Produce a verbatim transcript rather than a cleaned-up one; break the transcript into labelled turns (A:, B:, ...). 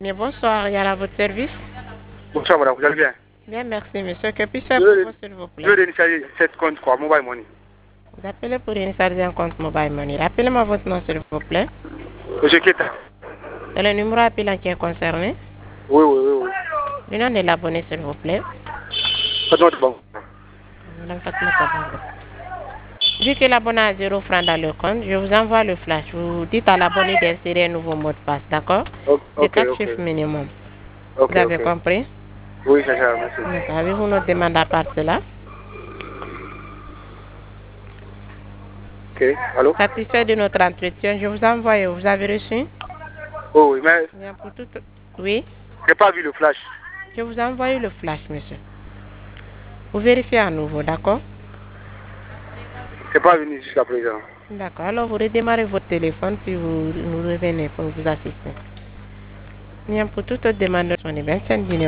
A: Bien, bonsoir, il y a à votre service.
B: Bonsoir madame, vous allez bien?
A: Bien, merci monsieur. Que puis-je faire
B: Je
A: pour
B: veux,
A: vous, s'il vous
B: je veux
A: plaît?
B: réinitialiser cette compte quoi, mobile money.
A: Vous appelez pour initialiser un compte mobile money. Rappelez-moi votre nom, s'il vous plaît.
B: Monsieur Keta.
A: C'est le numéro appelant qui est concerné.
B: Oui, oui, oui, oui.
A: Le nom de l'abonné, s'il vous plaît.
B: Pardon, c'est bon.
A: Madame Fatoumata Bango. Vu que l'abonné a zéro franc dans le compte, je vous envoie le flash. Vous dites à l'abonné d'insérer un nouveau mot de passe, d'accord?
B: O-
A: De
B: Ok,
A: quatre
B: ok.
A: chiffres minimum.
B: Ok,
A: Vous avez
B: ok.
A: compris?
B: Oui, c'est ça, merci.
A: D'accord. Avez-vous notre demande à part cela?
B: Ok, allô?
A: Satisfait de notre entretien, je vous envoie. Vous avez reçu?
B: Oh, oui, mais
A: Bien, pour tout... Oui,
B: j'ai pas vu le flash.
A: je vous ai envoyé le flash, monsieur. Vous vérifiez à nouveau, d'accord?
B: C'est pas venu jusqu'à présent.
A: D'accord. Alors, vous redémarrez votre téléphone, puis vous nous revenez pour vous assister. Bien, pour toute autre demande, on est vingt-cinq